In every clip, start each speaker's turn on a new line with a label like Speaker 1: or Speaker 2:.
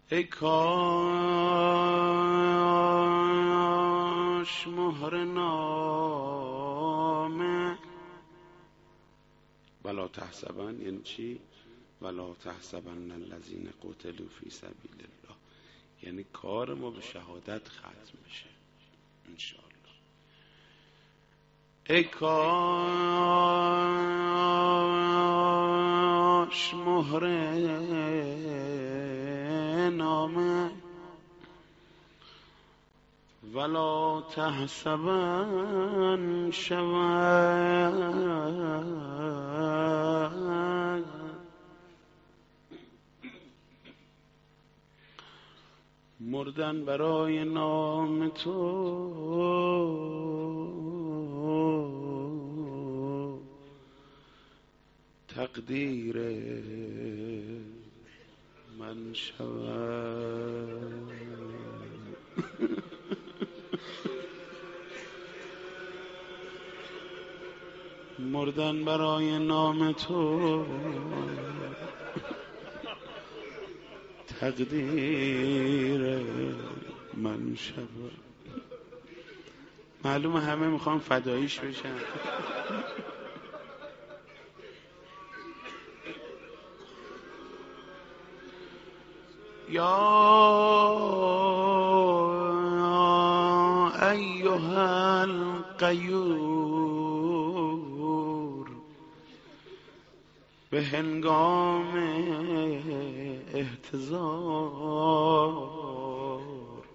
Speaker 1: ای کاش مهر نامه ولا تحسبن، یعنی چی؟ ولا تحسبن الذین قتلوا فی سبیل الله، یعنی کار ما به شهادت ختم بشه انشاءالله. ای کاش مهر نامه ولا تحسبن شود مردن برای نام تو تقدیر من شود. مردن برای نام تو تقدیر من شود. معلومه همه میخوان فداییش بشن. یا ایها الغیور، به هنگام احتضار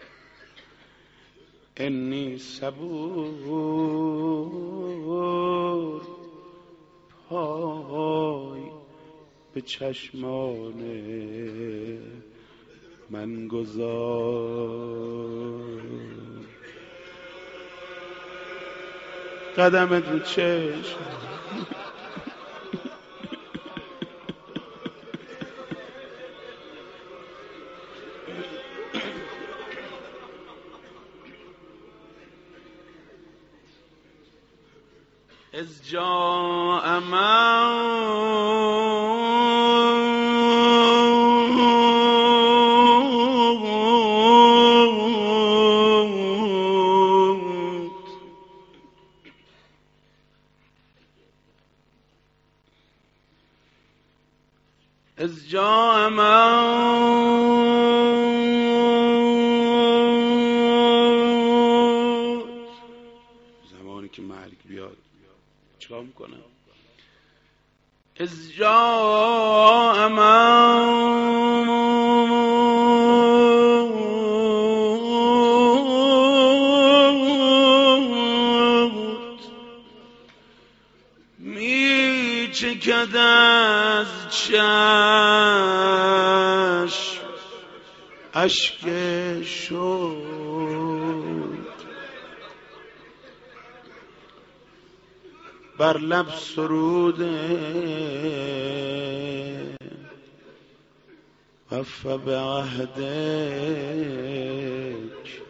Speaker 1: انی صبور، پای به چشمان من گذار. قدمت رو چشم از جاء از جاء زمانی که مرگ بیاد چیکار میکنه؟ از جاء می چکد از چشم اشک شد، بر لب سروده وفا به عهدک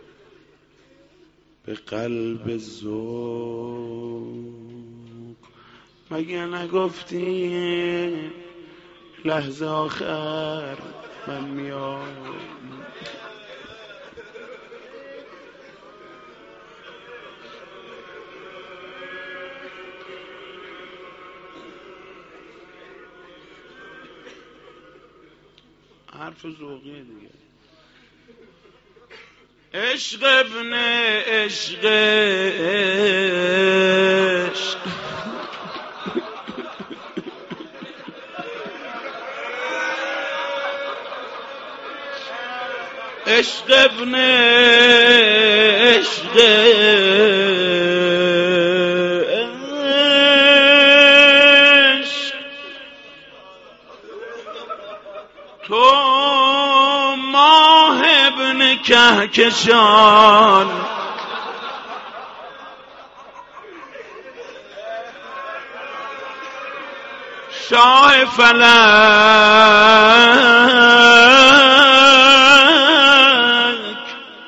Speaker 1: به قلب ذوق. مگه نگفتی لحظه آخر من میام؟ حرف ذوقیه دیگه. عشق ابن عشق عشق، عشق ابن عشق عشق، تو ماه ابن کهکشان، شاه فلک،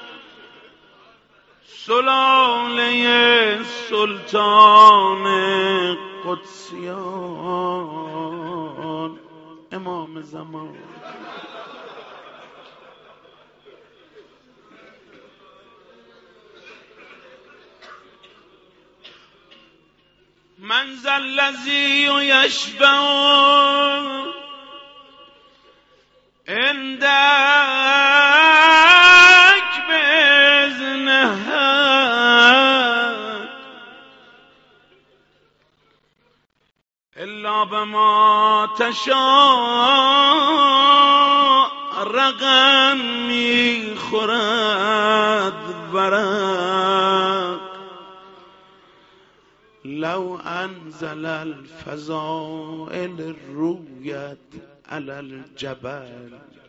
Speaker 1: سلاله سلطان قدسیان، امام زمان. من ذا الذی یشفع عندک باذنه الا بما تشاء رقم میخورد ورق لو انزل الفضائل رویت علی الجبل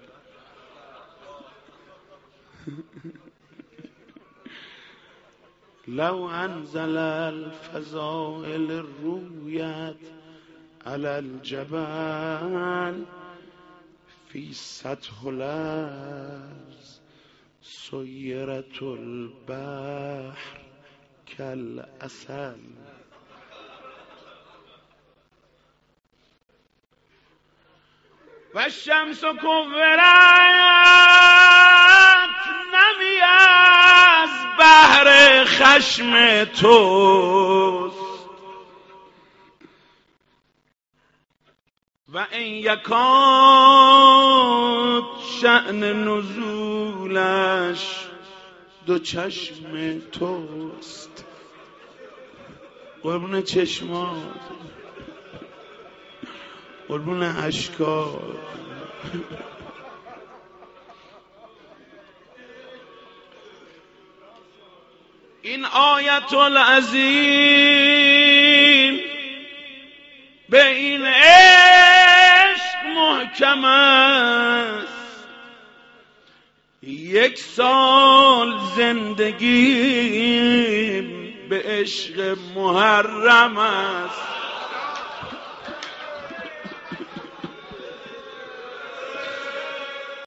Speaker 1: لو انزل الفضائل رویت على الجبل في سطح الارض سيرت البحر كالعسل والشمس كورت نمی از بحر خشم توست و این یکاد شأن نزولش دو چشم توست. قربون چشمات، قربون اشکات. این آیت العظیم به این عشق محکم است. 1 سال زندگی به عشق محرم است.